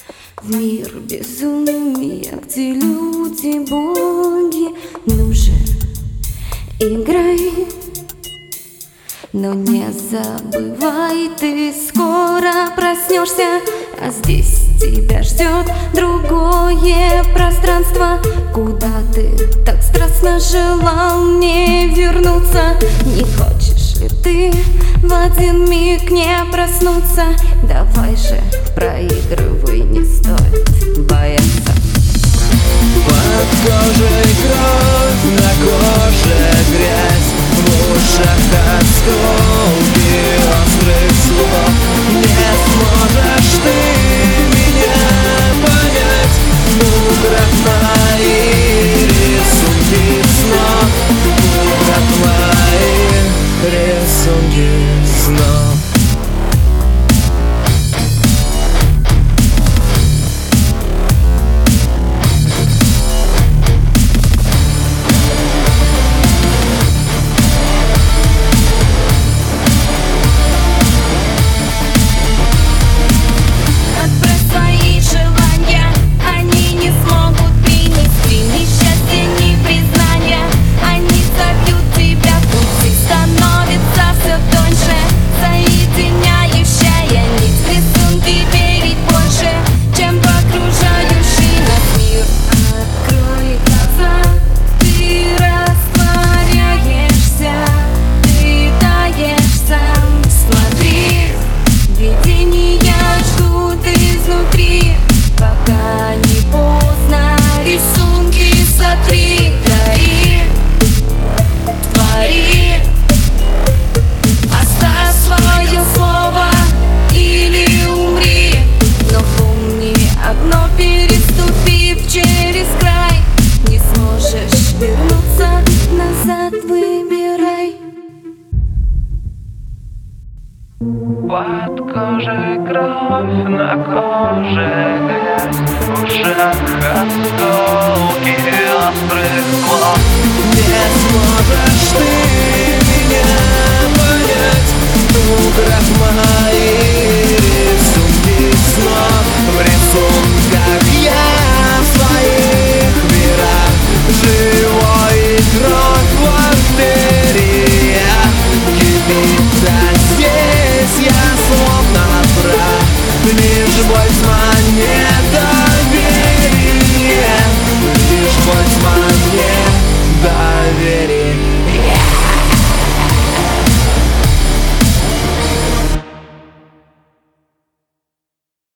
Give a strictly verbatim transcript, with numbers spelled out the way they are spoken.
В мир безумия, где люди боги. Ну же, играй, но не забывай, ты скоро проснешься, а здесь тебя ждет другое пространство, куда ты так страстно желал не вернуться. Не хочешь ли ты в один миг не проснуться? Давай же, проигрывай, не стоит бояться. Под кожей кровь, на коже грязь, в ушах осколки острых слов. Не сможешь ты меня понять, украв мои рисунки снов, украв мои рисунки снов. Под кожей кровь, на коже грязь, в ушах осколки острых слов. Не сможешь ты меня понять, украв мои рисунки снов. В рисунках я в своих мирах, живой кровь в артериях кипит, а здесь я словно прах. Лишь боль тьма, недоверие, лишь боль тьма.